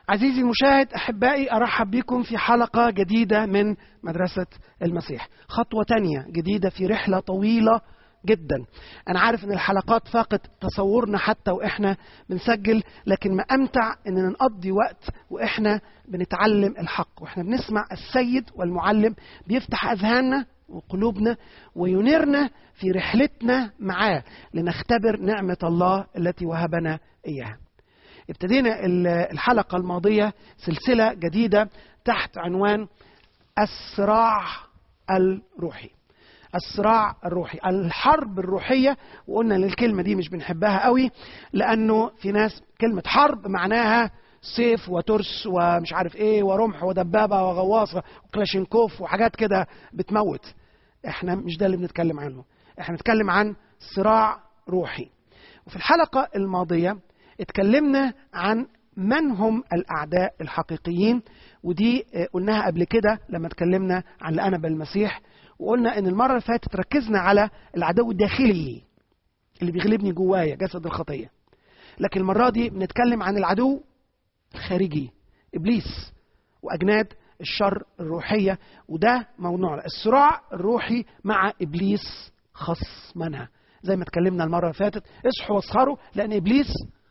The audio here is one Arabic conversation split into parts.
عزيزي المشاهد، أحبائي، أرحب بكم في حلقة جديدة من مدرسة المسيح. خطوة تانية جديدة في رحلة طويلة جدا. أنا عارف أن الحلقات فاقت تصورنا حتى وإحنا بنسجل، لكن ما أمتع أننا نقضي وقت وإحنا بنتعلم الحق، وإحنا بنسمع السيد والمعلم بيفتح أذهاننا وقلوبنا وينيرنا في رحلتنا معاه لنختبر نعمة الله التي وهبنا إياها. ابتدينا الحلقة الماضية سلسلة جديدة تحت عنوان الصراع الروحي. الصراع الروحي، الحرب الروحية. وقلنا للكلمة دي مش بنحبها قوي، لأنه في ناس كلمة حرب معناها سيف وترس ومش عارف ايه ورمح ودبابة وغواصة وكلاشينكوف وحاجات كده بتموت. احنا مش ده اللي بنتكلم عنه، احنا بنتكلم عن صراع روحي. وفي الحلقة الماضية اتكلمنا عن من هم الأعداء الحقيقيين، ودي قلناها قبل كده لما اتكلمنا عن الأنبا المسيح، وقلنا ان المرة اللي فاتت ركزنا على العدو الداخلي اللي بيغلبني جوايا، جسد الخطية. لكن المرة دي بنتكلم عن العدو الخارجي، إبليس وأجناد الشر الروحية، وده موضوعنا، الصراع الروحي مع إبليس خصمنا. زي ما اتكلمنا المرة اللي فاتت، اصحوا واسهروا لأن إبليس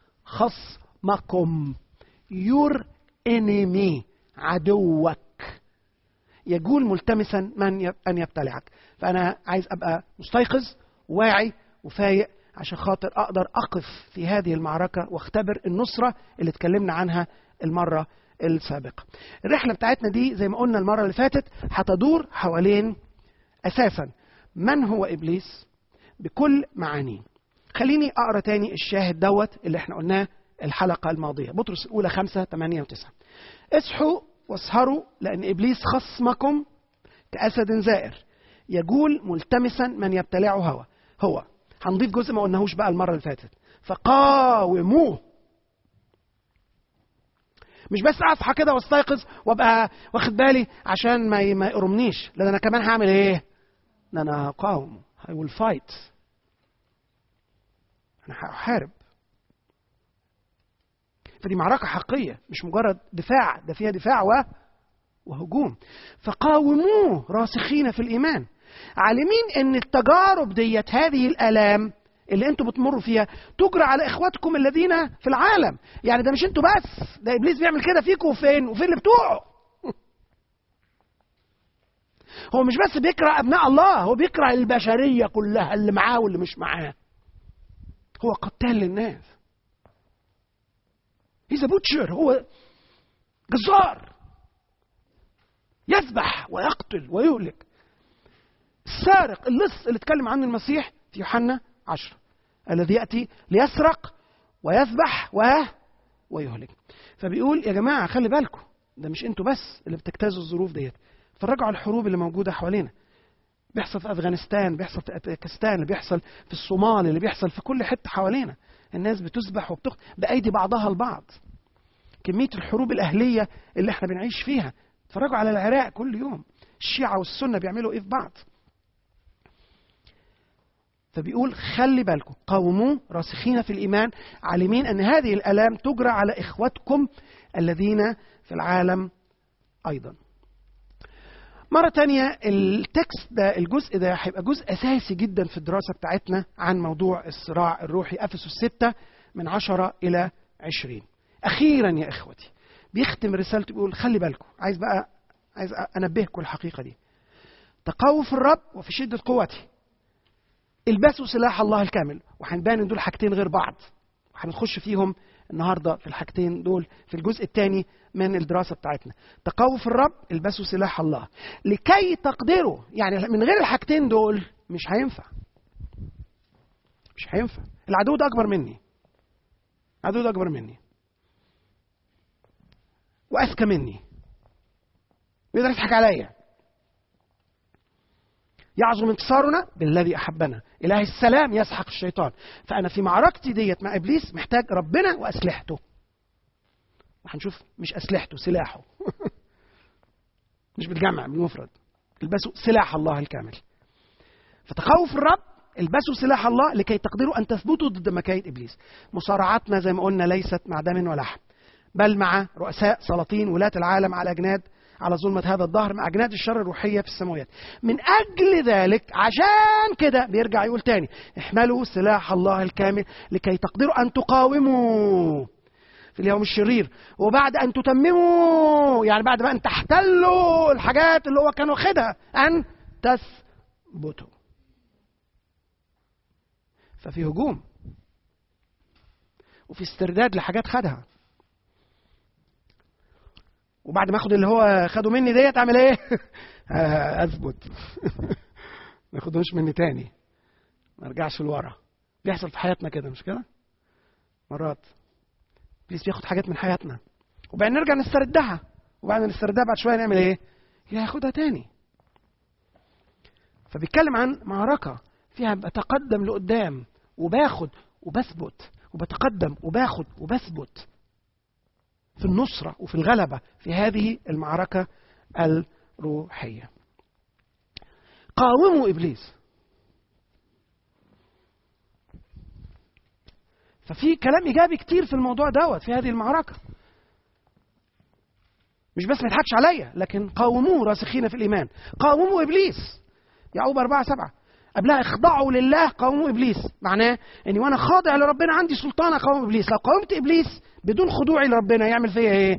خصمكم، your enemy، عدوك، يجول ملتمسا من أن يبتلعك. فأنا عايز أبقى مستيقظ واعي وفايق عشان خاطر أقدر أقف في هذه المعركة واختبر النصرة اللي اتكلمنا عنها المرة السابقة. الرحلة بتاعتنا دي زي ما قلنا المرة اللي فاتت هتدور حوالين أساسا من هو إبليس بكل معانيه. خليني أقرأ تاني الشاهد دوت اللي احنا قلناه الحلقة الماضية، بطرس الأولى 5:8-9. اصحوا واسهروا لأن إبليس خصمكم كأسد زائر يجول ملتمسا من يبتلعه هو. هنضيف جزء ما قلناهوش بقى المرة اللي فاتت، فقاوموه. مش بس أصحى كده واستيقظ وابقى واخد بالي عشان ما يقرمنيش، لأن أنا كمان هعمل إيه؟ أنا هقاوم، I will fight، أنا هحارب. فدي معركة حقيقية، مش مجرد دفاع، ده فيها دفاع وهجوم. فقاوموه راسخين في الإيمان، عالمين ان التجارب ديت، هذه الآلام اللي انتوا بتمروا فيها، تجرى على اخواتكم الذين في العالم. يعني ده مش انتوا بس، ده إبليس بيعمل كده فيكم وفين اللي بتوعه. هو مش بس بيكره أبناء الله، هو بيكره البشرية كلها، اللي معاه واللي مش معاه. هو قتال للناس، he's a butcher، هو جزار، يذبح ويقتل ويهلك. السارق، اللص اللي اتكلم عنه المسيح في يوحنا 10، الذي يأتي ليسرق ويذبح ويهلك. فبيقول يا جماعة خلي بالكم، ده مش انتوا بس اللي بتجتازوا الظروف ديت. اتفرجوا على الحروب اللي موجودة حوالينا، بيحصل في أفغانستان، بيحصل في باكستان، اللي بيحصل في الصومال، اللي بيحصل في كل حتة حوالينا. الناس بتذبح وبتقتل بأيدي بعضها البعض. كمية الحروب الأهلية اللي احنا بنعيش فيها. اتفرجوا على العراق كل يوم، الشيعة والسنة بيعملوا ايه في بعض. فبيقول خلي بالكم، قاوموا راسخين في الإيمان، عالمين أن هذه الآلام تجرى على إخوتكم الذين في العالم أيضا. مرة تانية التكست ده، الجزء ده هيبقى جزء أساسي جدا في الدراسة بتاعتنا عن موضوع الصراع الروحي. أفسس 6:10-20. أخيرا يا إخوتي، بيختم رسالته بيقول خلي بالكم، عايز أنبهكم الحقيقة دي. تقووا في الرب وفي شدة قوته، البسوا سلاح الله الكامل. وهنبان ان دول حاجتين غير بعض، وهنخش فيهم النهارده في الحاجتين دول في الجزء الثاني من الدراسه بتاعتنا. تقووا في الرب، البسوا سلاح الله لكي تقدروا. يعني من غير الحاجتين دول مش هينفع، مش هينفع. العدو ده اكبر مني، العدو ده اكبر مني واذكى مني، بيقدر يضحك عليا. يعظم انتصارنا بالذي أحبنا، إله السلام يسحق الشيطان. فأنا في معركتي ديت مع إبليس محتاج ربنا وأسلحته. وهنشوف مش أسلحته، سلاحه. مش بالجمع، بالمفرد. البسوا سلاح الله الكامل. فتقووا في الرب، البسوا سلاح الله لكي تقدروا أن تثبتوا ضد مكايد إبليس. مصارعتنا زي ما قلنا ليست مع دم ولحم، بل مع رؤساء سلاطين ولاة العالم على أجناد على ظلمة هذا الدهر، مع أجناد الشر الروحية في السماوات. من أجل ذلك عشان كده بيرجع يقول تاني: احملوا سلاح الله الكامل لكي تقدروا أن تقاوموا في اليوم الشرير، وبعد أن تتمموا، يعني بعد ما أن تحتلوا الحاجات اللي هو كان واخدها، أن تثبتوا. ففي هجوم وفي استرداد لحاجات خدها، وبعد ما اخد اللي هو خده مني ديت اعمل ايه؟ اثبت. ما ياخدوش مني تاني، ما ارجعش لورا. بيحصل في حياتنا كده، مش كده؟ مرات ابليس بياخد حاجات من حياتنا وبعدين نرجع نستردها، وبعدين نستردها بعد شويه نعمل ايه؟ ياخدها تاني. فبيتكلم عن معركه فيها بتقدم لقدام وباخد وبثبت، وبتقدم وباخد وبثبت في النصرة وفي الغلبة في هذه المعركة الروحية. قاوموا إبليس. ففي كلام إيجابي كتير في الموضوع دوت في هذه المعركة. مش بس ما يضحكش عليا، لكن قاوموه راسخين في الإيمان. قاوموا إبليس. يعقوب 4:7. قبلها اخضعوا لله قاوموا إبليس. معناه أني وأنا خاضع لربنا عندي سلطان أقاوم إبليس. لو قاومت إبليس بدون خضوعي لربنا يعمل فيا إيه؟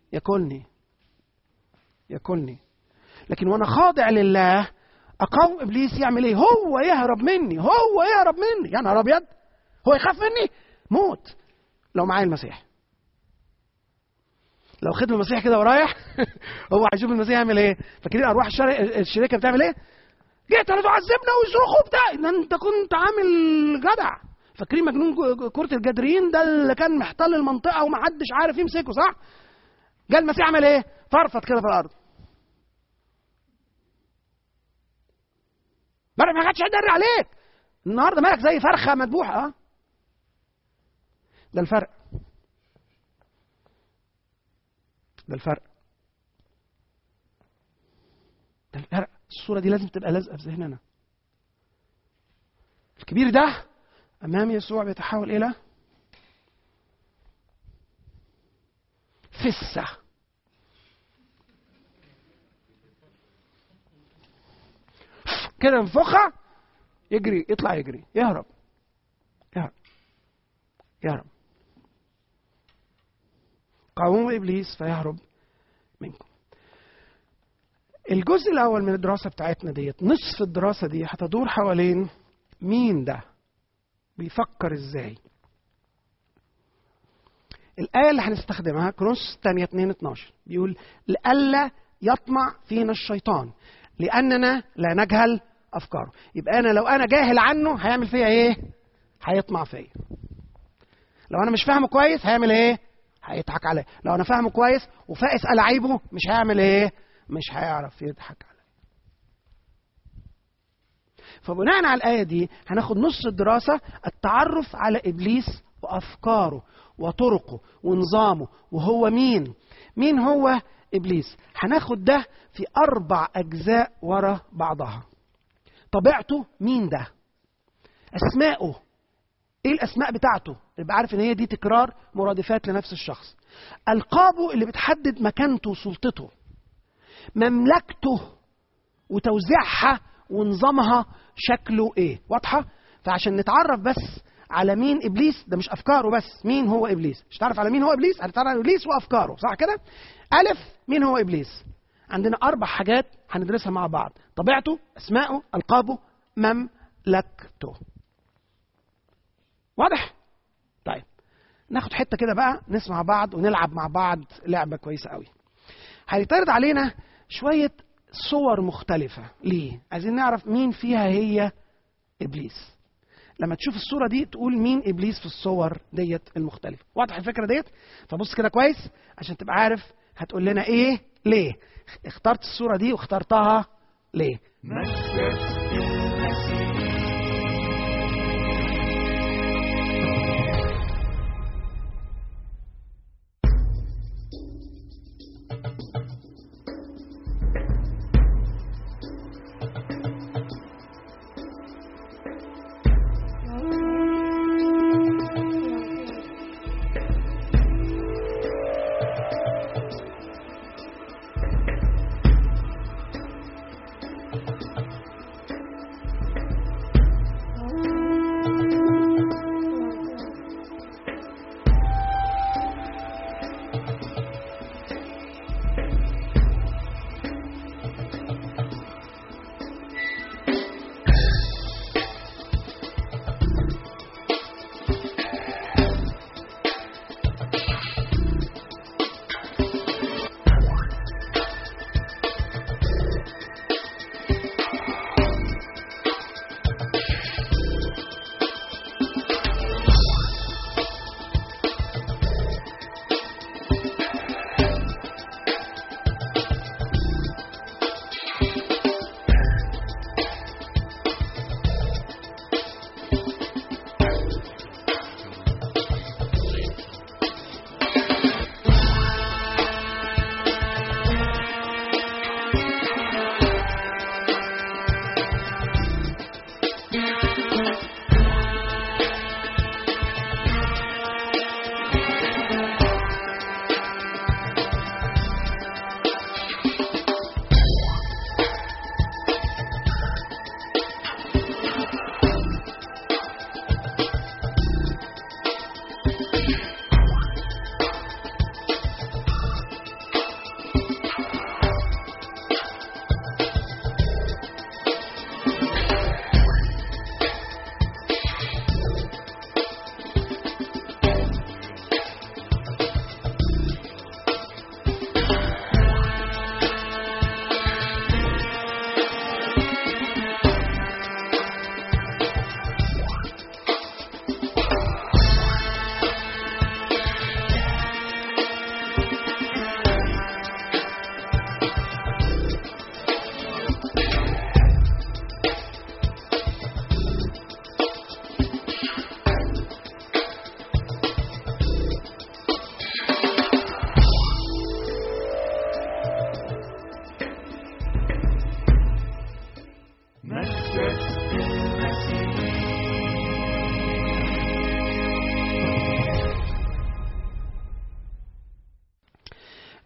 ياكلني. لكن وأنا خاضع لله أقاوم إبليس يعمل إيه؟ هو يهرب مني. يا نهار أبيض، هو يخاف مني؟ موت. لو معايا المسيح، لو خد المسيح كده ورايح هو هيشوف المسيح يعمل إيه؟ فاكرين أرواح الشركة بتعمل إيه؟ جيت انا تعذبنا ويصرخوا بتاع ده، انت كنت عامل جدع. فاكرين مجنون كرة الجدرين ده اللي كان محتل المنطقة ومحدش عارف يمسكه، صح؟ جاء المسيح عمل ايه؟ فرفط كده في الارض. ما حدش يدري عليك النهارده، مالك زي فرخة مذبوحة. ده الفرق. الصورة دي لازم تبقى لازقة في ذهننا. الكبير ده أمام يسوع بيتحول إلى فسة. كده انفخها، يجري، يطلع يجري، يهرب. قاوموا إبليس فيهرب منكم. الجزء الأول من الدراسة بتاعتنا ديت، نصف الدراسة دي هتدور حوالين مين ده؟ بيفكر ازاي؟ الآية اللي هنستخدمها كورنثوس الثانية 2:12 بيقول: لئلا يطمع فينا الشيطان لأننا لا نجهل أفكاره. يبقى أنا لو أنا جاهل عنه هيعمل فيا إيه؟ هيطمع فيا. لو أنا مش فاهمه كويس هيعمل إيه؟ هيضحك عليا. لو أنا فاهمه كويس وفائس ألاعيبه مش هيعمل إيه؟ مش هيعرف يضحك عليا. فبناء على الآية دي هناخد نص الدراسة، التعرف على إبليس وأفكاره وطرقه ونظامه، وهو مين هو إبليس. هناخد ده في 4 أجزاء ورا بعضها. طبيعته، مين ده؟ أسماءه، إيه الأسماء بتاعته، يبقى عارف إن هي دي تكرار مرادفات لنفس الشخص. ألقابه اللي بتحدد مكانته وسلطته. مملكته وتوزيعها ونظامها شكله ايه. واضحة؟ فعشان نتعرف بس على مين إبليس، ده مش أفكاره بس، مين هو إبليس. مش تعرف على مين هو إبليس، هتتعرف على إبليس وأفكاره، صح كده؟ ألف، مين هو إبليس؟ عندنا 4 حاجات هندرسها مع بعض: طبيعته، أسماءه، ألقابه، مملكته. واضح؟ طيب ناخد حتة كده بقى نسمع بعض ونلعب مع بعض لعبة كويسة قوي. هيتعرض علينا شوية صور مختلفة. ليه؟ عايزين نعرف مين فيها هي إبليس. لما تشوف الصورة دي تقول مين إبليس في الصور ديت المختلفة. واضح الفكرة ديت؟ فبص كده كويس عشان تبقى عارف هتقول لنا إيه ليه. اخترت الصورة دي واخترتها ليه.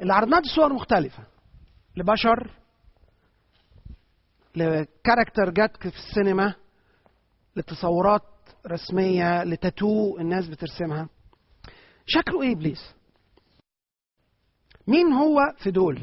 اللي عرضناه دي صور مختلفة لبشر، لكاركتر جت في السينما، لتصورات رسمية، لتاتو الناس بترسمها. شكله ايه ابليس؟ مين هو في دول؟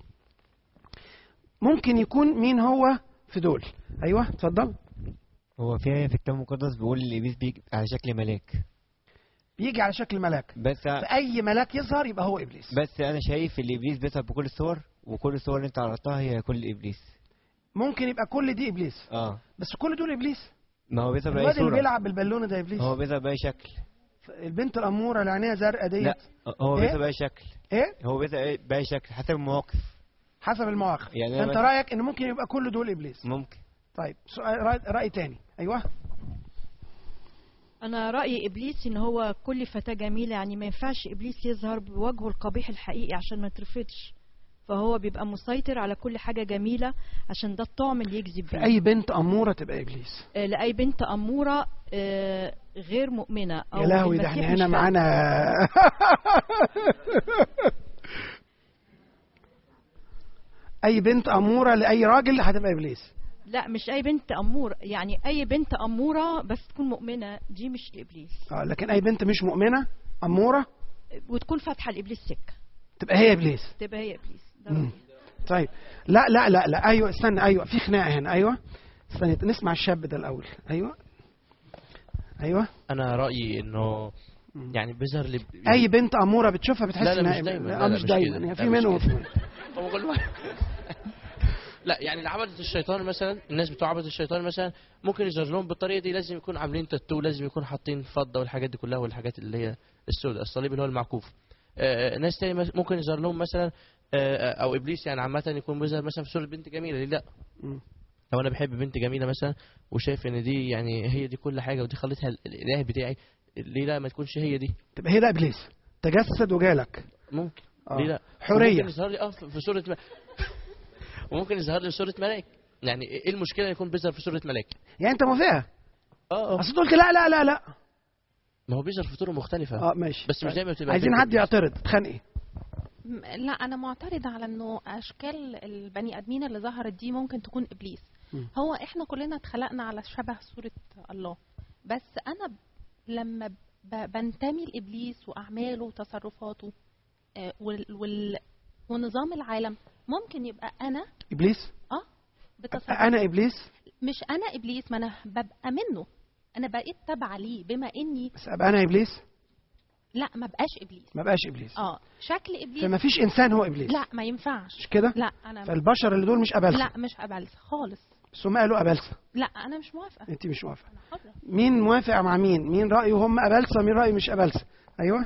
ممكن يكون مين هو في دول؟ ايوه اتفضل. هو في آية في الكتاب المقدس بيقول الإبليس بيجي على شكل ملاك. بيجي على شكل ملاك، بس فأي ملاك يظهر يبقى هو إبليس. بس أنا شايف الإبليس بيظهر بكل الصور، وكل الصور اللي أنت عرضتها هي كل إبليس. ممكن يبقى كل دي إبليس. بس كل دول إبليس. ما هو بيظهر بأي الواد صورة. اللي بيلعب بالبالونة ده إبليس. هو بيظهر بأي شكل. البنت الأمورة اللي عينيها زرقاء ديت. لا هو بيظهر بأي شكل. إيه؟ هو بيظهر بأي شكل حسب المواقف. حسب المواقف. يعني فأنت رأيك إن ممكن يبقى كل دول إبليس؟ ممكن. طيب رأي تاني. أيوه. أنا رأيي إبليس إن هو كل فتاة جميلة، يعني ما ينفعش إبليس يظهر بوجهه القبيح الحقيقي عشان ما يترفضش، فهو بيبقى مسيطر على كل حاجة جميلة عشان ده الطعم اللي يجذب بيه. أي بنت أمورة تبقى إبليس. لأي بنت أمورة غير مؤمنة أو يا لهوي ده احنا هنا معانا أي بنت أمورة لأي راجل هتبقى إبليس. لا مش أي بنت أمورة، يعني أي بنت أمورة بس تكون مؤمنة دي مش إبليس. لكن أي بنت مش مؤمنة أمورة وتكون فاتحة لإبليس سكة تبقى هي إبليس. تبقى هي إبليس. طيب لا لا لا لا أيوة استنى، أيوة في خناقة هنا. أيوة استنى نسمع الشاب ده الأول. أيوة أنا رأيي إنه يعني بيظهر أي بنت أمورة بتشوفها بتحس إنها مش دايما. لا مش دايما يعني في منهم لا يعني اللي عبدة الشيطان مثلا، الناس بتوع عبدة الشيطان مثلا ممكن يظهر لهم بالطريقه دي، لازم يكون عاملين تاتو، لازم يكون حاطين فضه والحاجات دي كلها، والحاجات اللي هي السوداء، الصليب اللي هو المعكوف. ناس تاني ممكن يظهر لهم مثلا او ابليس يعني عامه يكون بيظهر مثلا في صوره بنت جميله. ليه لا؟ لو انا بحب بنت جميله مثلا وشايف ان دي يعني هي دي كل حاجه ودي خليتها الاله بتاعي، ليه لا ما تكونش هي دي؟ تبقى هي ده ابليس تجسد وجالك. ممكن. ليه لا؟ حريه. ممكن يظهر لي في صوره وممكن يظهر لي صوره ملاك. يعني ايه المشكله يكون بيظهر في صوره ملاك؟ يعني انت موافقها؟ اصل تقول لا لا لا لا ما هو بيظهر في طرق مختلفه. ماشي. بس مش دايما بتبقى. عايزين حد يعترض. تتخانقي؟ لا انا معترضه على انه اشكال البني ادمين اللي ظهرت دي ممكن تكون ابليس. هو احنا كلنا اتخلقنا على شبه صوره الله، بس انا لما بنتمي لابليس واعماله وتصرفاته ونظام العالم، ممكن يبقى انا ابليس. بتصرف انا ابليس. مش انا ابليس، ما انا ببقى منه، انا بقيت تابعه ليه بما اني بس ابقى انا ابليس. لا ما بقاش ابليس. ما بقاش ابليس. شكل ابليس. فما فيش انسان هو ابليس. لا ما ينفعش. مش كده؟ لا انا فالبشر اللي دول مش ابلسه. لا مش ابلسه خالص. بس هم قالوا ابلسه. لا انا مش موافقه. انت مش موافقه. مين موافق مع مين؟ مين رايه هم ابلسه مين رايه مش ابلسه؟ ايوه.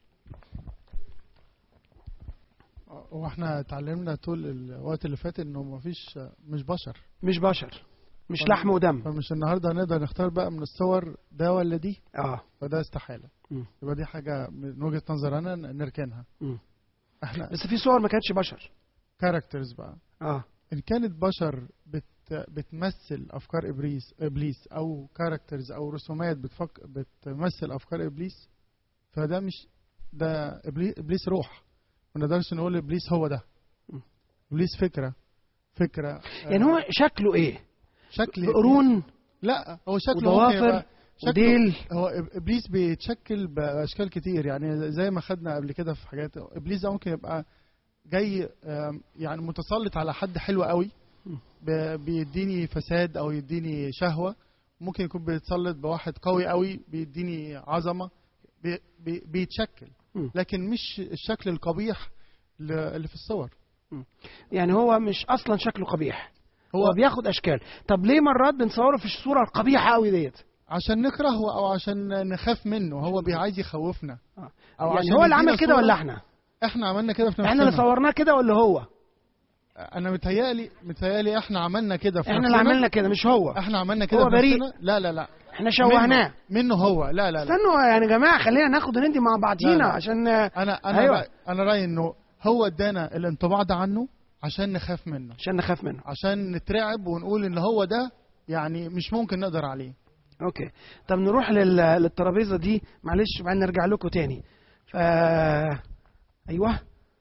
واحنا اتعلمنا طول الوقت اللي فات انه مش بشر مش لحم ودم. فمش النهارده هنقدر نختار بقى من الصور ده ولا دي. فده استحاله. يبقى دي حاجه من وجهه نظر انا نركنها. احنا بس في صور ما كانتش بشر. كاركترز بقى. ان كانت بشر بتمثل افكار ابليس او كاركترز او رسومات بتمثل افكار ابليس، فده مش ده ابليس روح. ما نقدرش نقول ابليس هو ده. ابليس فكره يعني هو شكله ايه؟ شكل قرون؟ لا هو شكله ضوافر وديل. هو ابليس بيتشكل باشكال كتير، يعني زي ما خدنا قبل كده في حاجات. ابليس ده ممكن يبقى جاي يعني متسلط على حد حلو قوي بيديني فساد او يديني شهوه. ممكن يكون بيتسلط بواحد قوي قوي بيديني عظمه. بيتشكل، لكن مش الشكل القبيح اللي في الصور. يعني هو مش اصلا شكله قبيح، هو بياخد اشكال. طب ليه مرات بنصوره في الصوره القبيحه قوي ديت؟ عشان نكرهه او عشان نخاف منه. هو عايز يخوفنا. او يعني هو اللي عمل كده ولا احنا عملنا كده في نفسنا؟ احنا اللي صورناه كده ولا هو؟ انا متهيألي احنا عملنا كده في نفسنا. احنا اللي عملنا كده مش هو. احنا عملنا كده هو بريء. لا احنا شوهناه منه هو. لا استنوا يعني يا جماعه خلينا ناخد وندي مع بعضينا. لا. عشان انا رايي انه هو ادانا الانطباع ده عنه عشان نخاف منه. عشان نترعب ونقول ان هو ده يعني مش ممكن نقدر عليه. اوكي. طب نروح للترابيزه دي معلش، بعدين نرجع لكم تاني. ايوه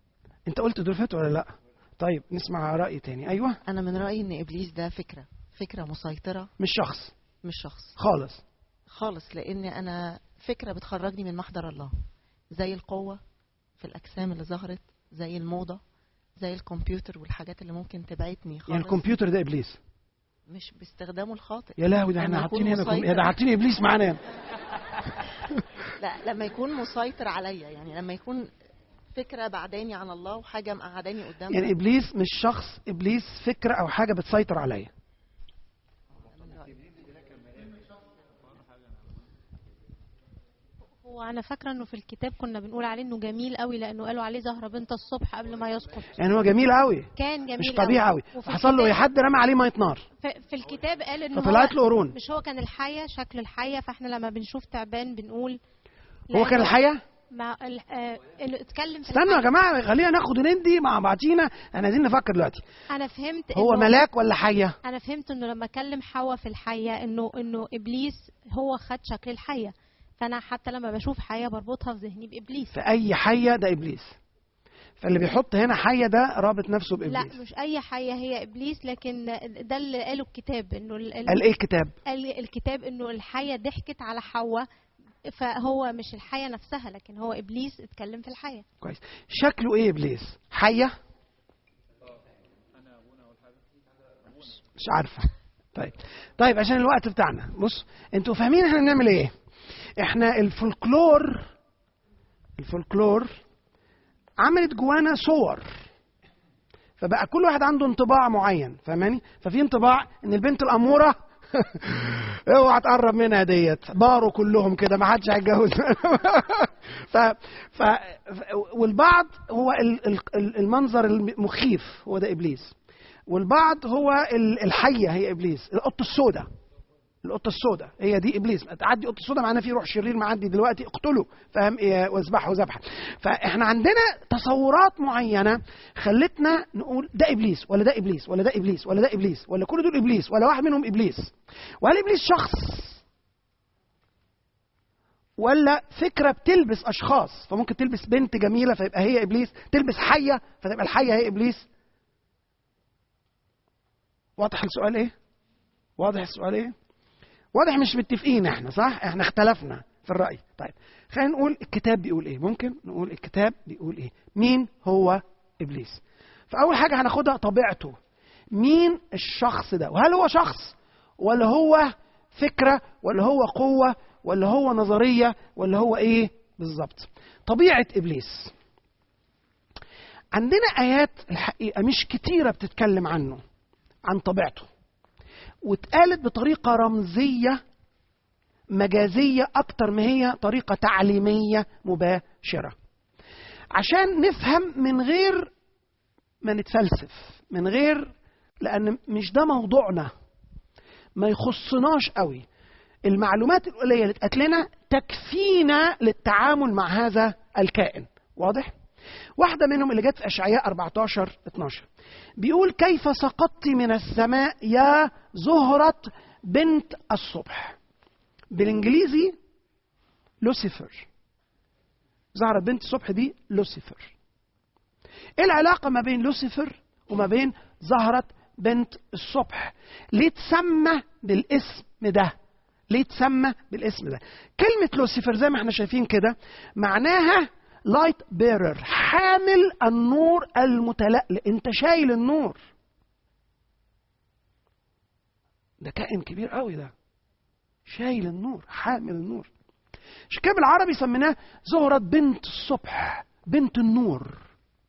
انت قلت دول فاتوا ولا لا؟ طيب نسمع رأي تاني. ايوه. انا من رايي ان ابليس ده فكره مسيطره، مش شخص مش شخص خالص. خالص، لان انا فكره بتخرجني من محضر الله، زي القوه في الاجسام اللي ظهرت، زي الموضه، زي الكمبيوتر والحاجات اللي ممكن تبعدني خالص. يعني الكمبيوتر ده ابليس؟ مش باستخدامه الخاطئ. يا لهوي، ده احنا حاطين هنا يا ده حاطين ابليس معانا. لا، لما يكون مسيطر عليا، يعني لما يكون فكره بعداني عن الله وحاجه مقعداني قدام. يعني ابليس مش شخص، ابليس فكره او حاجه بتسيطر عليا. هو انا فاكره انه في الكتاب كنا بنقول عليه انه جميل قوي، لانه قالوا عليه زهره بنت الصبح قبل ما يسقط. يعني هو جميل قوي، كان جميل مش طبيعي قوي. حصل له حد رمى عليه ميه نار، في الكتاب قال انه فطلعت له قرون. مش هو كان الحيه، شكل الحيه، فاحنا لما بنشوف تعبان بنقول هو كان الحيه. مع اتكلم في استنوا يا جماعه، خلينا ناخد وندي مع بعضينا، احنا عايزين نفكر دلوقتي. انا فهمت هو ملاك ولا حيه؟ انا فهمت انه لما كلم حواء في الحيه انه ابليس هو خد شكل الحيه، فانا حتى لما بشوف حيه بربطها في ذهني بابليس. فاي حيه ده ابليس، فاللي بيحط هنا حيه ده رابط نفسه بابليس. لا، مش اي حيه هي ابليس، لكن ده اللي قاله الكتاب انه قال ايه الكتاب؟ قال الكتاب انه الحيه ضحكت على حواء، فهو مش الحيه نفسها، لكن هو ابليس اتكلم في الحيه. كويس. شكله ايه ابليس؟ حيه؟ مش عارفه. طيب عشان الوقت بتاعنا، بص انتوا فاهمين احنا بنعمل ايه؟ احنا الفولكلور عملت جوانا صور، فبقى كل واحد عنده انطباع معين، فاهماني؟ ففي انطباع ان البنت الاموره اوعى تقرب منها، ديت باروا كلهم كده ما حدش هيتجوز. والبعض هو المنظر المخيف، هو ده ابليس. والبعض هو الحيه هي ابليس. القطه السوداء هي دي ابليس. تعدي قطه سوداء معناها في روح شرير معدي دلوقتي، اقتله، فاهم؟ واذبحه ذبحا. فاحنا عندنا تصورات معينه خلتنا نقول ده ابليس ولا ده ابليس ولا ده ابليس ولا ده ابليس ولا كل دول ابليس ولا واحد منهم ابليس. وهل ابليس شخص ولا فكره بتلبس اشخاص؟ فممكن تلبس بنت جميله فيبقى هي ابليس، تلبس حيه فتبقى الحيه هي ابليس. واضح السؤال ايه؟ واضح مش متفقين احنا، صح؟ احنا اختلفنا في الرأي. طيب خلينا نقول الكتاب بيقول ايه. ممكن نقول الكتاب بيقول ايه؟ مين هو ابليس؟ فاول حاجه هناخدها طبيعته. مين الشخص ده؟ وهل هو شخص ولا هو فكره ولا هو قوه ولا هو نظريه ولا هو ايه بالظبط؟ طبيعه ابليس عندنا ايات الحقيقه مش كتيره بتتكلم عنه، عن طبيعته، واتقالت بطريقة رمزية مجازية أكتر ما هي طريقة تعليمية مباشرة، عشان نفهم من غير ما نتفلسف، من غير، لأن مش ده موضوعنا، ما يخصناش قوي. المعلومات القليلة اللي اتقالت لنا تكفينا للتعامل مع هذا الكائن. واضح؟ واحدة منهم اللي جت في أشعياء 14:12 بيقول: كيف سقطت من السماء يا زهرة بنت الصبح. بالإنجليزي لوسيفر. زهرة بنت الصبح دي لوسيفر. إيه العلاقة ما بين لوسيفر وما بين زهرة بنت الصبح؟ ليه تسمى بالاسم ده؟ كلمة لوسيفر زي ما احنا شايفين كده معناها لايت بيرر، حامل النور المتلألئ. انت شايل النور. ده كائن كبير قوي، ده شايل النور، حامل النور. عشان كده بالعربي سميناه زهرة بنت الصبح، بنت النور.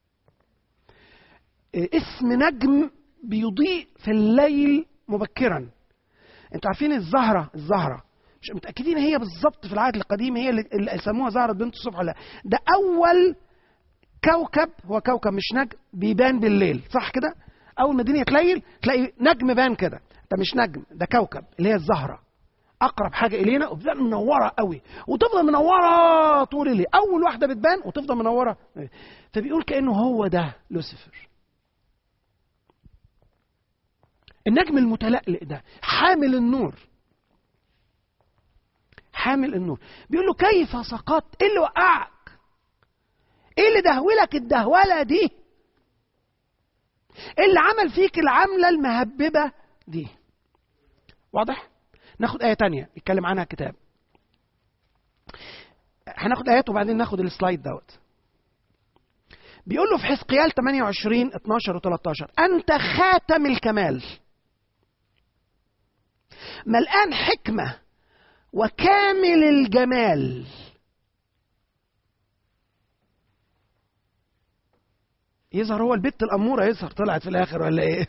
اسم نجم بيضيء في الليل مبكرا. انتوا عارفين الزهرة مش متأكدين هي بالظبط في العهد القديم هي اللي سموها زهرة بنت الصبح ولا لا. ده أول كوكب، هو كوكب مش نجم، بيبان بالليل، صح كده؟ أول ما الدنيا تليل تلاقي نجم بان كده. ده مش نجم، ده كوكب اللي هي الزهرة، أقرب حاجة إلينا، وبتبقى منورة قوي وتفضل منورة طول الليل. أول واحدة بتبان وتفضل منورة. فبيقول كأنه هو ده لوسيفر، النجم المتلألئ ده، حامل النور. بيقول له: كيف سقطت؟ ايه اللي وقعك؟ ايه اللي دهولك الدهوله دي؟ اللي عمل فيك العملة المهببة دي. واضح؟ ناخد آية تانية يتكلم عنها الكتاب. هناخد آيات وبعدين ناخد السلايد دوت. بيقول له في حزقيال 28 12 و 13 أنت خاتم الكمال ملآن حكمة وكامل الجمال. يظهر هو البت الأمورة، يظهر طلعت في الآخر ولا إيه؟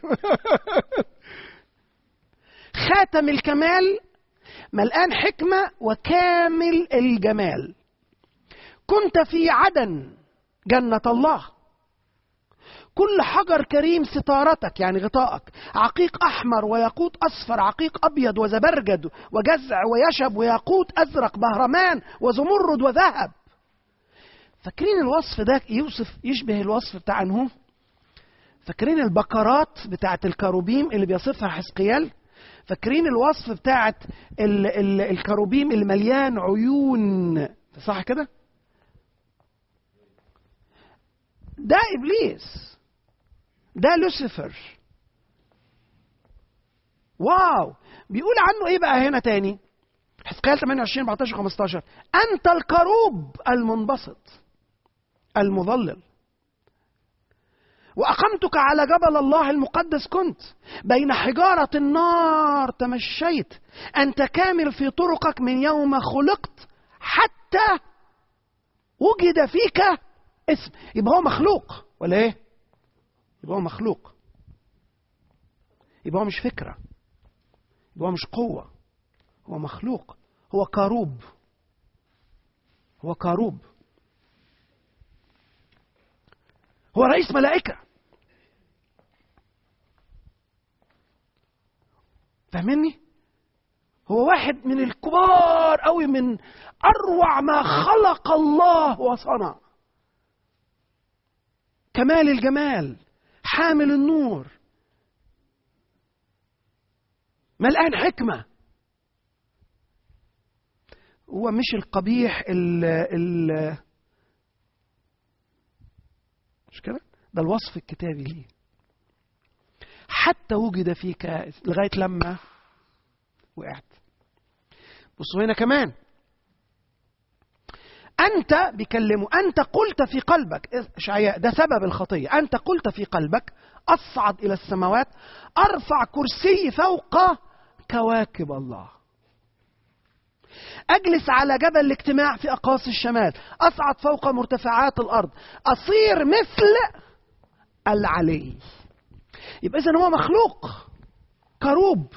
خاتم الكمال ملآن حكمة وكامل الجمال. كنت في عدن جنة الله، كل حجر كريم ستارتك يعني غطائك، عقيق أحمر وياقوت أصفر، عقيق أبيض وزبرجد وجزع ويشب وياقوت أزرق، بهرمان وزمرد وذهب. فاكرين الوصف ده يشبه الوصف بتاع أنه؟ فاكرين البقرات بتاعت الكروبيم اللي بيصفها حزقيال؟ فاكرين الوصف بتاعت الكروبيم اللي مليان عيون، صح كده؟ ده إبليس، ده لوسيفر. واو. بيقول عنه ايه بقى هنا تاني؟ حزقيال 28 14 15 أنت الكروب المنبسط المظلل، وأقمتك على جبل الله المقدس، كنت بين حجارة النار تمشيت، أنت كامل في طرقك من يوم خلقت حتى وجد فيك اسم. يبقى هو مخلوق ولا ايه؟ يبقى هو مخلوق، يبقى هو مش فكرة، يبقى هو مش قوة، هو مخلوق، هو كروب، هو كروب، هو رئيس ملائكة. فاهمني؟ هو واحد من الكبار قوي، من أروع ما خلق الله وصنع، كمال الجمال، حامل النور، ملآن حكمة. هو مش القبيح مش كده؟ ده الوصف الكتابي ليه. حتى وجد فيك لغاية لما وقعت. بصوا هنا كمان، أنت بيكلمه، أنت قلت في قلبك، إشعياء ده سبب الخطية، أنت قلت في قلبك أصعد إلى السماوات، أرفع كرسي فوق كواكب الله، أجلس على جبل الاجتماع في أقاصي الشمال، أصعد فوق مرتفعات الأرض، أصير مثل العلي. يبقى إذن هو مخلوق كروب،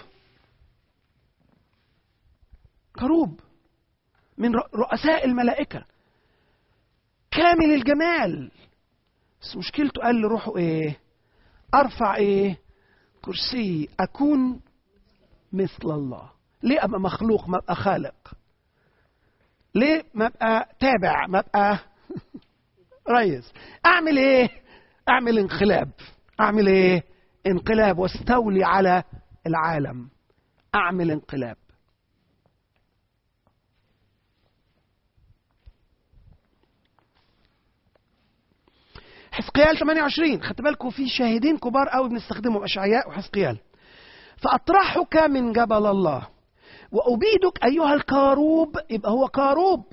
كروب من رؤساء الملائكة، كامل الجمال. بس مشكلته قال لروحه ايه؟ ارفع ايه؟ كرسي، اكون مثل الله. ليه ابقى مخلوق ما ابقى خالق؟ ليه ما ابقى تابع ما ابقى ريس؟ اعمل ايه؟ اعمل انقلاب. اعمل ايه؟ انقلاب واستولي على العالم. اعمل انقلاب. حزقيال 28 خدت بالكم في شاهدين كبار قوي بنستخدمهم، اشعياء وحزقيال. فاطرحك من جبل الله وابيدك ايها الكاروب. يبقى هو كاروب،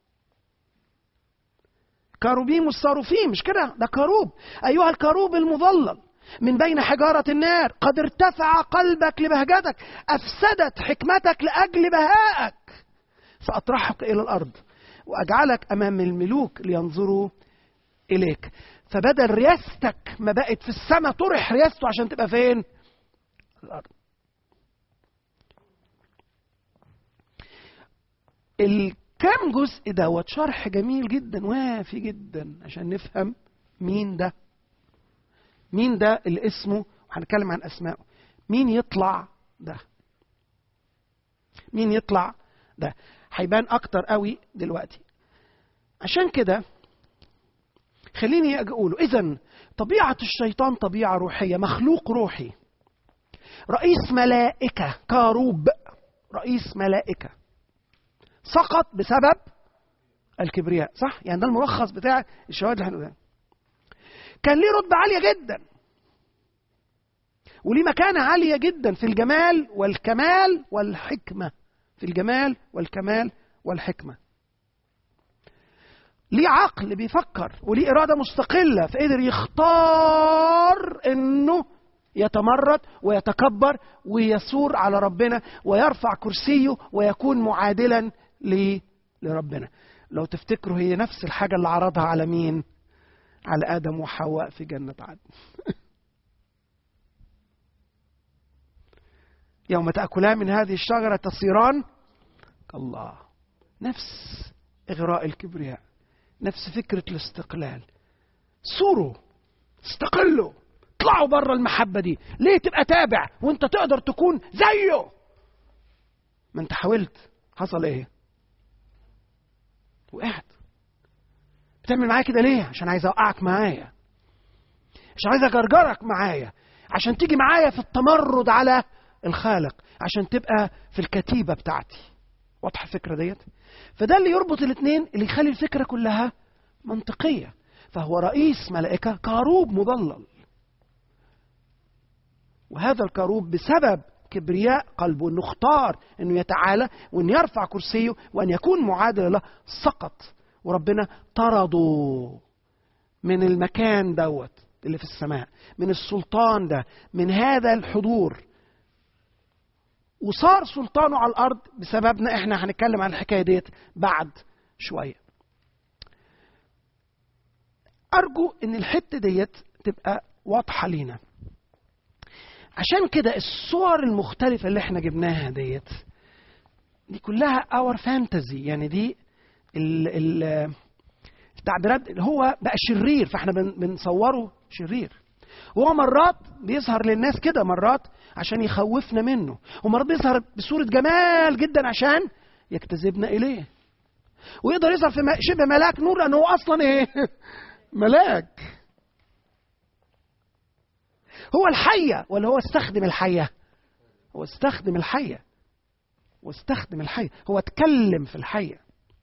كاروبيم والصاروفيم، مش كده؟ ده كاروب. ايها الكاروب المظلل من بين حجارة النار، قد ارتفع قلبك لبهجتك، افسدت حكمتك لاجل بهائك. فاطرحك الى الارض واجعلك امام الملوك لينظروا اليك. فبدل رياستك ما بقت في السماء، طرح رياسته عشان تبقى فين؟ الارض. الكام جزء دوت شرح جميل جدا وافي جدا عشان نفهم مين ده، مين ده اللي اسمه، وهنتكلم عن اسمائه. مين يطلع ده؟ مين يطلع ده؟ هيبان اكتر قوي دلوقتي. عشان كده خليني اجي اقوله، اذا طبيعة الشيطان طبيعة روحية، مخلوق روحي، رئيس ملائكة، كاروب، رئيس ملائكة، سقط بسبب الكبرياء، صح؟ يعني ده الملخص بتاع الشواهد اللي هنقولها. كان ليه رتبة عالية جدا، وليه مكانة عالية جدا في الجمال والكمال والحكمة. في الجمال والكمال والحكمة. ليه عقل بيفكر وليه إرادة مستقلة، فقدر يختار إنه يتمرد ويتكبر ويثور على ربنا ويرفع كرسيه ويكون معادلا لربنا. لو تفتكروا هي نفس الحاجة اللي عرضها على مين؟ على آدم وحواء في جنة عدن. يوم تأكلان من هذه الشجرة تصيران كالله. نفس إغراء الكبرياء، نفس فكرة الاستقلال. صوروا، استقلوا، اطلعوا بره المحبة دي. ليه تبقى تابع وانت تقدر تكون زيه؟ ما انت حاولت، حصل ايه؟ وقعت. بتعمل معايا كده ليه؟ عشان عايز اوقعك معايا، عشان عايز اجرجرك معايا، عشان تيجي معايا في التمرد على الخالق، عشان تبقى في الكتيبة بتاعتي. واضحة الفكرة ديت؟ فده اللي يربط الاثنين، اللي يخلي الفكرة كلها منطقية. فهو رئيس ملائكة كاروب مضلل، وهذا الكاروب بسبب كبرياء قلبه انه اختار انه يتعالى وان يرفع كرسيه وان يكون معادل له، سقط. وربنا طرده من المكان دوت اللي في السماء، من السلطان ده، من هذا الحضور، وصار سلطانه على الارض بسببنا. احنا هنتكلم عن الحكايه ديت بعد شويه. ارجو ان الحته ديت تبقى واضحه لينا. عشان كده الصور المختلفه اللي احنا جبناها ديت دي كلها اور فانتزي، يعني دي التعبيرات اللي هو بقى شرير، فاحنا بنصوره شرير. وهو مرات بيظهر للناس كده، مرات عشان يخوفنا منه، ومرات بيظهر بصورة جمال جدا عشان يجتذبنا إليه. ويقدر يظهر في شبه ملاك نور، لأنه هو أصلا إيه؟ ملاك. هو الحية ولا هو استخدم الحية؟ هو استخدم الحية، واستخدم الحية، هو اتكلم في الحية.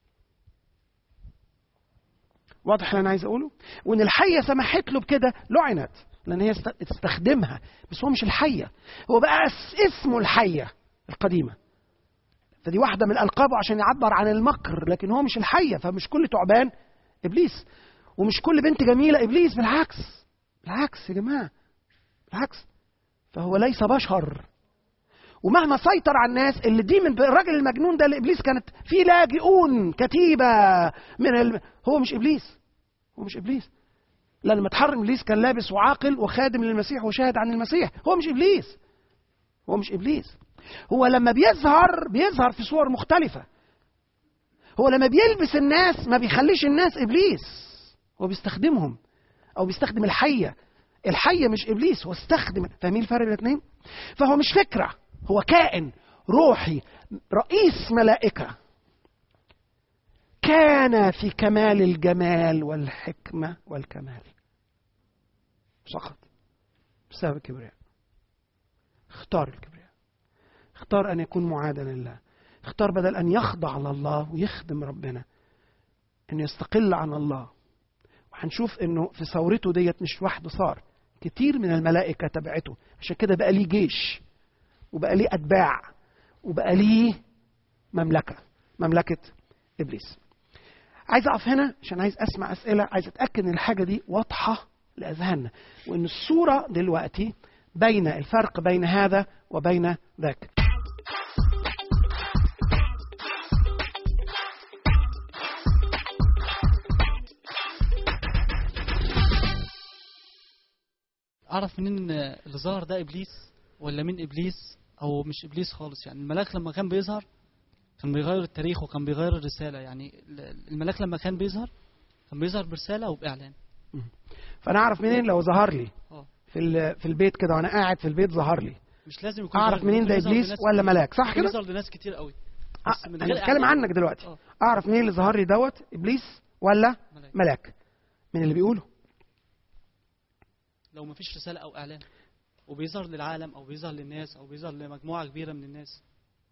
واضح اللي أنا عايز أقوله؟ وإن الحية سمحت له بكده، لعنت لأن هي تستخدمها، بس هو مش الحية، هو بقى اسمه الحية القديمة. فدي واحدة من ألقابه عشان يعبر عن المكر، لكن هو مش الحية. فمش كل تعبان إبليس، ومش كل بنت جميلة إبليس، بالعكس. بالعكس يا جماعة، بالعكس. فهو ليس بشر، ومهما سيطر على الناس اللي دي من الراجل المجنون ده اللي إبليس كانت فيه لاجئون كتيبة من هو مش إبليس، هو مش إبليس. لأن متحرم إبليس كان لابس وعاقل وخادم للمسيح وشاهد عن المسيح. هو مش إبليس، هو مش إبليس. هو لما بيظهر في صور مختلفة. هو لما بيلبس الناس ما بيخليش الناس إبليس، هو بيستخدمهم، أو بيستخدم الحية. الحية مش إبليس، هو استخدم. فاهمين الفرق بين الاثنين؟ فهو مش فكرة، هو كائن روحي، رئيس ملائكة، كان في كمال الجمال والحكمة والكمال، سقط بسبب الكبرياء. اختار الكبرياء، اختار أن يكون معادلا لله، اختار بدل أن يخضع لله ويخدم ربنا أن يستقل عن الله. وهنشوف أنه في ثورته ديت مش وحده، صار كتير من الملائكة تبعته، عشان كده بقى ليه جيش، وبقى ليه أتباع، وبقى ليه مملكة إبليس. عايز أقف هنا عشان عايز أسمع أسئلة، عايز أتأكد أن الحاجة دي واضحة لأذهاننا، وأن الصورة دلوقتي بين الفرق بين هذا وبين ذاك. أعرف منين اللي ظهر ده إبليس ولا من إبليس أو مش إبليس خالص؟ يعني الملاك لما كان بيظهر كان بيغير التاريخ وكان بيغير الرسالة. يعني الملاك لما كان بيظهر كان بيظهر برسالة وبإعلان. فأنا أعرف منين لو ظهر لي في البيت كده وأنا قاعد في البيت ظهر لي؟ مش لازم يكون. أعرف منين ده إبليس ولا ملاك؟ صح كده؟ بيظهر لناس كتير قوي. أنا بتكلم عنك دلوقتي. أعرف منين اللي ظهر لي دوت إبليس ولا ملاك؟ من اللي بيقوله. لو ما فيش رسالة أو إعلان وبيظهر للعالم أو بيظهر للناس أو بيظهر لمجموعة كبيرة من الناس.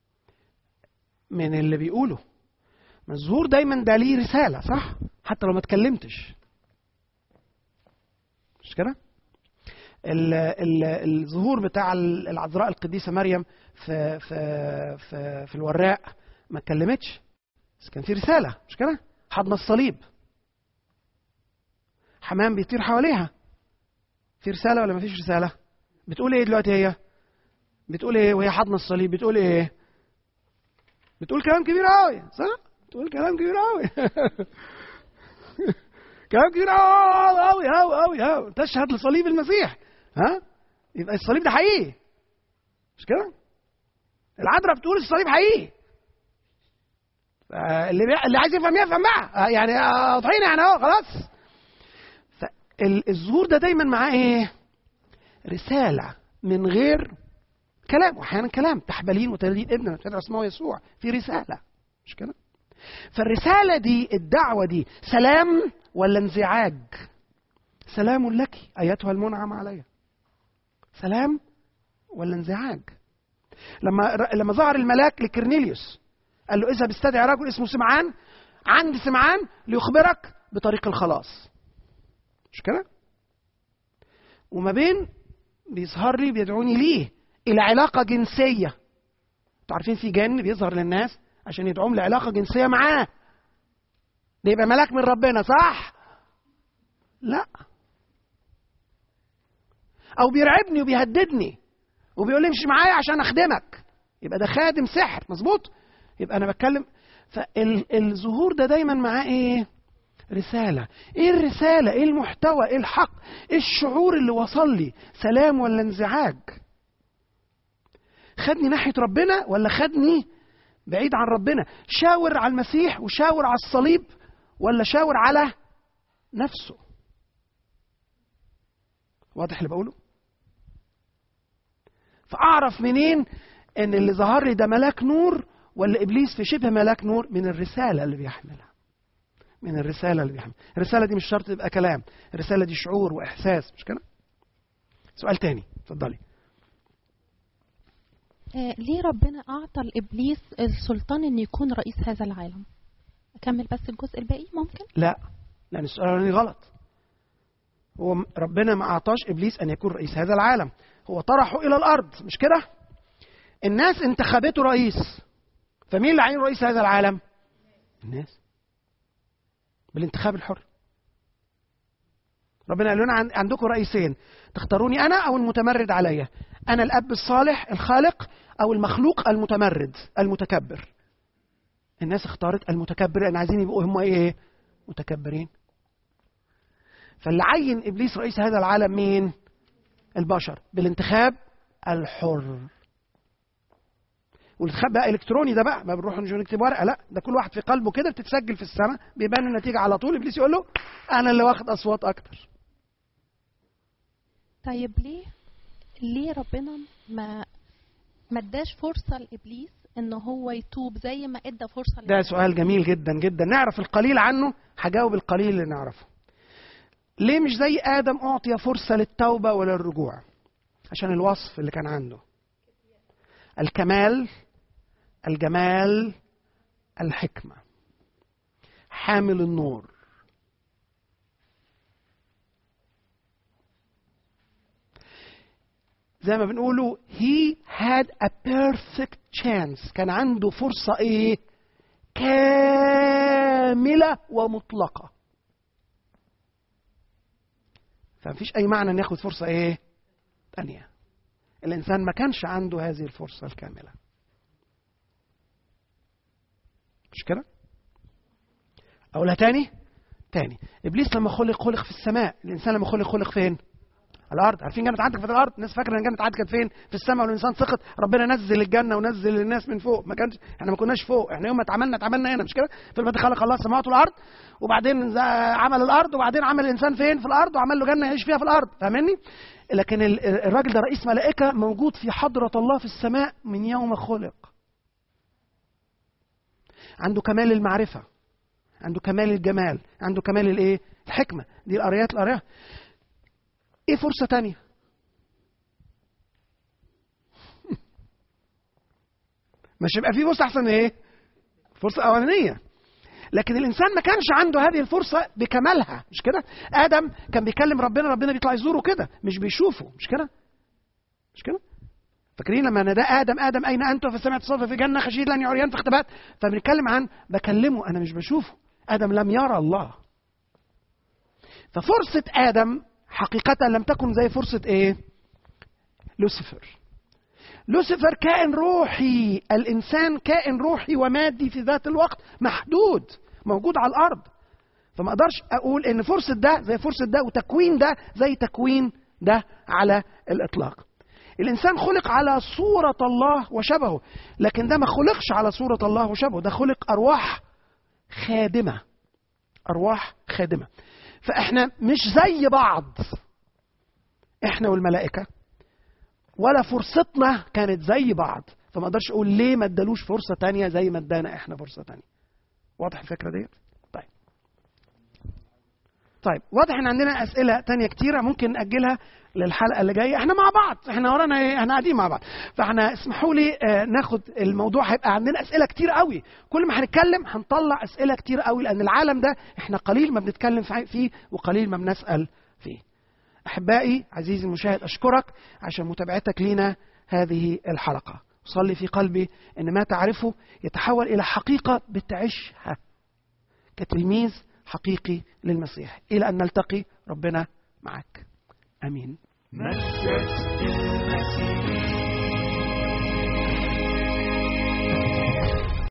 من اللي بيقوله. الظهور دايما ده ليه رسالة، صح؟ حتى لو ما اتكلمتش، مش كده؟ الظهور بتاع العذراء القديسة مريم في الوراق ما اتكلمتش، بس كان في رسالة، مش كده؟ حضن الصليب، حمام بيطير حواليها، في رسالة ولا ما فيش رسالة؟ بتقول ايه دلوقتي هي؟ بتقول ايه وهي حضن الصليب؟ بتقول ايه؟ بتقول كلام كبير قوي، صح؟ بتقول كلام كبير قوي كلام كبير قوي قوي قوي قوي، تشهد لصليب المسيح. ها؟ يبقى الصليب ده حقيقي، مش كده؟ العذراء بتقول الصليب حقيقي. اللي عايز يفهم يفهم بقى، يعني واضحين يعني اهو خلاص. فالظهور ده دايما معاه ايه؟ رسالة من غير كلام، واحيانا كلام، تحبلين وتلدين ابننا تدعو اسمه يسوع، في رسالة، مش كده؟ فالرسالة دي، الدعوة دي، سلام ولا انزعاج؟ سلام لك ايتها المنعم علي. سلام ولا انزعاج؟ لما ظهر الملاك لكرنيليوس قال له اذهب استدعي رجل اسمه سمعان عند سمعان ليخبرك بطريق الخلاص، مش كده؟ وما بين بيظهر لي بيدعوني ليه الى علاقه جنسيه. انتوا عارفين في جن بيظهر للناس عشان يدعوهم لعلاقه جنسيه معاه، ده يبقى ملاك من ربنا، صح؟ لا. او بيرعبني وبيهددني وبيقول لي امشي معايا عشان اخدمك، يبقى ده خادم سحر، مظبوط؟ يبقى انا بتكلم. فالظهور ده دايما معاه ايه؟ رسالة. ايه الرسالة؟ ايه المحتوى؟ ايه الحق؟ ايه الشعور اللي وصل لي؟ سلام ولا انزعاج؟ خدني ناحية ربنا ولا خدني بعيد عن ربنا؟ شاور على المسيح وشاور على الصليب ولا شاور على نفسه؟ واضح اللي بقوله؟ فأعرف منين ان اللي ظهر لي ده ملاك نور ولا إبليس في شبه ملاك نور؟ من الرسالة اللي بيحملها. من الرسالة اللي بيحملها. الرسالة دي مش شرط تبقى كلام، الرسالة دي شعور وإحساس، مش كده؟ سؤال تاني، اتفضلي. ليه ربنا أعطى لإبليس السلطان إنه يكون رئيس هذا العالم؟ أكمل بس الجزء الباقي ممكن؟ لا، لأن السؤال الأولاني غلط. هو ربنا ما أعطاش إبليس أن يكون رئيس هذا العالم، هو طرحه إلى الأرض، مش كده؟ الناس انتخبته رئيس، فمين اللي عين رئيس هذا العالم؟ الناس، بالانتخاب الحر. ربنا قال لنا عندكم رئيسين، تختاروني أنا أو المتمرد عليا. أنا الأب الصالح الخالق أو المخلوق المتمرد المتكبر. الناس اختارت المتكبر لأن عايزين يبقوا هم إيه؟ متكبرين. فاللي عين إبليس رئيس هذا العالم مين؟ البشر، بالانتخاب الحر. والانتخاب بقى الكتروني، ده بقى ما بنروح نكتب ورقه، لا، ده كل واحد في قلبه كده بتتسجل في السماء، بيبان النتيجه على طول. ابليس يقول له انا اللي واخد اصوات اكتر. طيب ليه ربنا ما اداش فرصه لابليس ان هو يتوب زي ما ادى فرصه ده سؤال جميل جدا جدا. نعرف القليل عنه، هجاوب القليل اللي نعرفه. ليه مش زي ادم اعطي فرصه للتوبه ولا الرجوع؟ عشان الوصف اللي كان عنده: الكمال، الجمال، الحكمة، حامل النور. زي ما بنقوله he had a perfect chance، كان عنده فرصة ايه؟ كاملة ومطلقة. فمفيش اي معنى ان ياخد فرصة ايه؟ تانية. الإنسان ما كانش عنده هذه الفرصة الكاملة، مش كده؟ أقولها تاني. إبليس لما خلق في السماء، الإنسان لما خلق فين؟ على الأرض. عارفين جنة عدن كانت في الأرض؟ الناس فاكرة إن جنة عدن كانت فين؟ في السماء، والإنسان سقط ربنا نزل الجنة ونزل الناس من فوق. ما كانش، إحنا ما كناش فوق، إحنا يوم ما اتعملنا هنا، مش كده؟ في البدء خلق الله السماوات والأرض، وبعدين عمل الأرض، وبعدين عمل الإنسان فين؟ في الأرض، وعمل له جنة يعيش فيها في الأرض. فاهمني؟ لكن الراجل ده رئيس ملائكة موجود في حضرة الله في السماء من يوم خلق. عنده كمال المعرفة، عنده كمال الجمال، عنده كمال الايه؟ الحكمة. دي القرايات القرايات. ايه فرصة تانية؟ مش يبقى في فرصة احسن ايه؟ فرصة اولانية. لكن الإنسان ما كانش عنده هذه الفرصة بكمالها، مش كده؟ آدم كان بيكلم ربنا، ربنا بيطلع يزوره كده، مش بيشوفه، مش كده؟ مش كده؟ فاكرين لما نادى آدم آدم أين أنت؟ فسمعت صوته في جنة خشيت لأني عريان فاختبأت. فبنتكلم عن بكلمه، أنا مش بشوفه. آدم لم يرى الله. ففرصة آدم حقيقة لم تكن زي فرصة إيه؟ لوسيفر. لوسيفر كائن روحي، الإنسان كائن روحي ومادي في ذات الوقت، محدود، موجود على الأرض. فما أقدرش أقول إن فرصة ده زي فرصة ده وتكوين ده زي تكوين ده على الإطلاق. الإنسان خلق على صورة الله وشبهه، لكن ده ما خلقش على صورة الله وشبهه، ده خلق أرواح خادمة، أرواح خادمة. فإحنا مش زي بعض إحنا والملائكة، ولا فرصتنا كانت زي بعض. فما اقدرش اقول ليه ما ادالوش فرصه تانية زي ما ادانا احنا فرصه تانية. واضح الفكره ديت؟ طيب واضح ان عندنا اسئله تانية كتيره ممكن ناجلها للحلقه اللي جايه. احنا مع بعض، احنا ورانا ايه؟ احنا قاعدين مع بعض. فاحنا اسمحوا لي ناخد الموضوع، هيبقى عندنا اسئله كتير قوي. كل ما هنتكلم هنطلع اسئله كتير قوي، لان العالم ده احنا قليل ما بنتكلم فيه وقليل ما بنسال فيه. أحبائي عزيزي المشاهد، أشكرك عشان متابعتك لنا هذه الحلقة. صلي في قلبي أن ما تعرفه يتحول إلى حقيقة بتعيشها كتلميذ حقيقي للمسيح. إلى أن نلتقي، ربنا معك. آمين.